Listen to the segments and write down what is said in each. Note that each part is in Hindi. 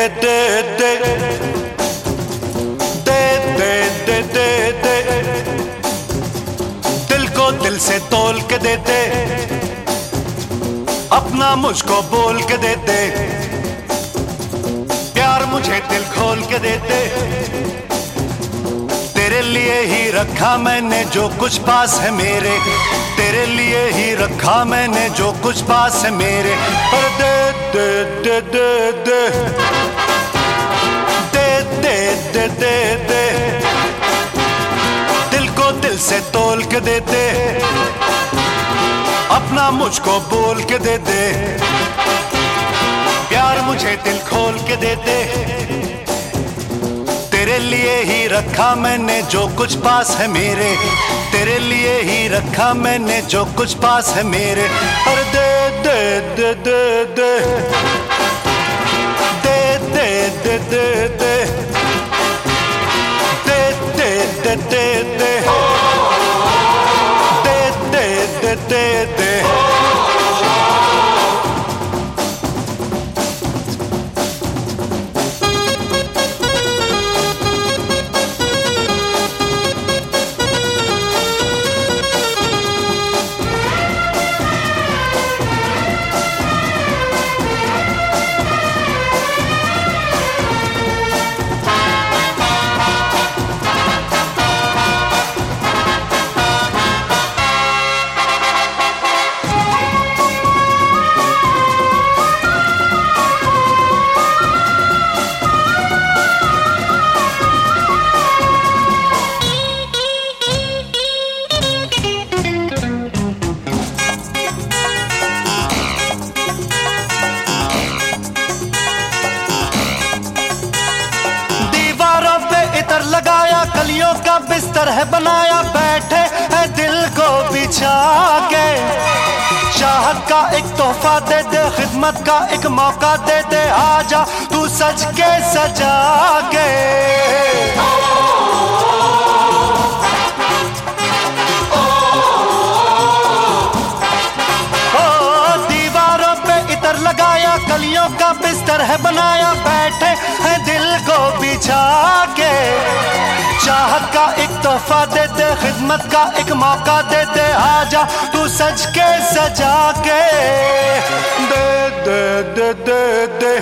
दे दे दे दे दे दे दे दिल को दिल से तोल के दे दे, अपना मुझको बोल के दे दे, प्यार मुझे दिल खोल के दे दे। तेरे लिए ही रखा मैंने जो कुछ पास है मेरे, तेरे लिए ही रखा मैंने जो कुछ पास है मेरे। और दे दे दे दे दे दे दे दे दे दे दिल को दिल से तोल के दे दे, अपना मुझको बोल के दे दे, प्यार मुझे दिल खोल के दे दे। तेरे लिए ही रखा मैंने जो कुछ पास है मेरे, तेरे लिए ही रखा मैंने जो कुछ पास है मेरे। और दे दे दे दे दे दे दे दे दे दे दे दे दे दे दे दे दे दे। लगाया कलियों का बिस्तर है बनाया, बैठे है दिल को बिछा के। चाहत का एक तोहफा दे दे, खिदमत का एक मौका दे दे, आजा तू सज के सजा के। दीवारों पे इतर लगाया कलियों का बिस्तर है बनाया, बैठे है दिल को बिछा के। चाहत का एक तोहफा दे दे, खिदमत का एक मौका दे दे, आजा तू सज के सजा के। दे दे दे दे दे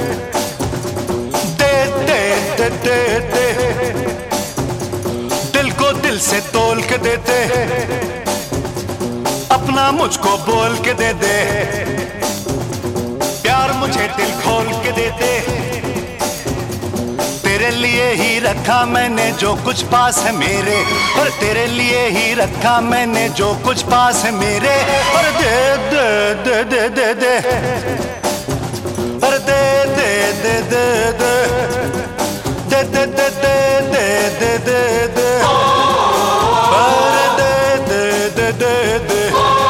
दे दे दे दे दिल को दिल से तोल के दे दे, अपना मुझको बोल के दे दे, प्यार मुझे दिल खोल के दे दे। तेरे लिए ही रखा मैंने जो कुछ पास है मेरे, और तेरे लिए ही रखा मैंने जो कुछ पास है मेरे। और दे दे दे दे दे दे और दे दे दे दे दे दे दे दे दे दे दे दे और दे दे दे दे दे।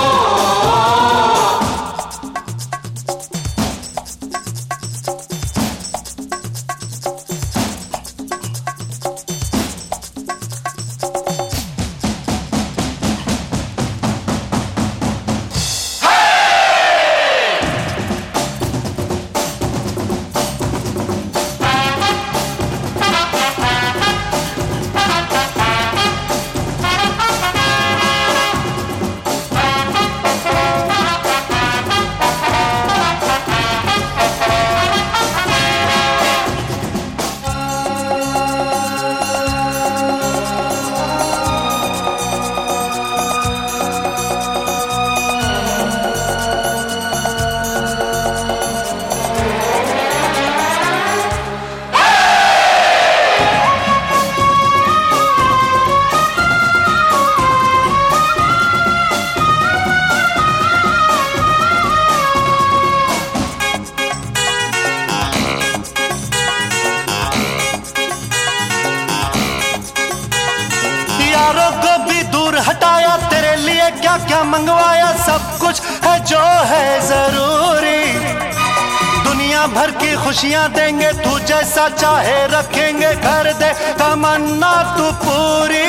हटाया तेरे लिए क्या क्या मंगवाया, सब कुछ है जो है जरूरी। दुनिया भर की खुशियां देंगे, तू जैसा चाहे रखेंगे, कर दे तमन्ना तू पूरी।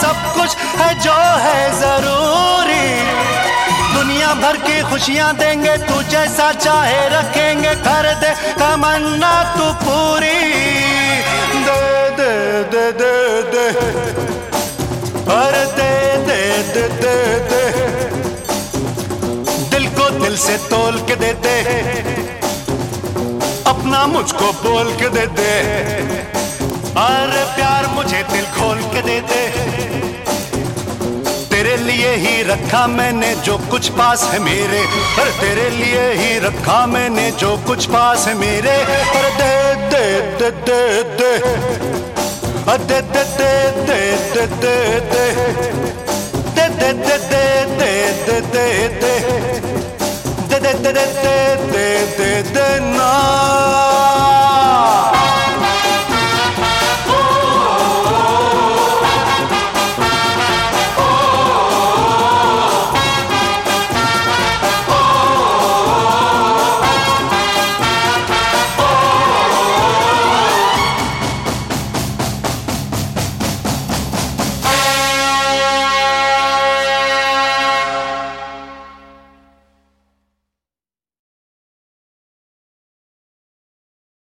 सब कुछ है जो है जरूरी। दुनिया भर की खुशियां देंगे, तू जैसा चाहे रखेंगे, कर दे तमन्ना तू पूरी। दे दे दे दे दे, अरे दे दे दे दे दे, दिल को दिल से तोल के दे दे, अपना मुझको बोल के दे दे। अरे प्यार मुझे दिल खोल के दे दे, तेरे लिए ही रखा मैंने जो कुछ पास है मेरे, पर तेरे लिए ही रखा मैंने जो कुछ पास है मेरे। पर दे दे दे दे दे, दे दे दे दे दे दे दे, दे दे दे दे दे दे दे दे, दे दे दे दे दे दे दे ना।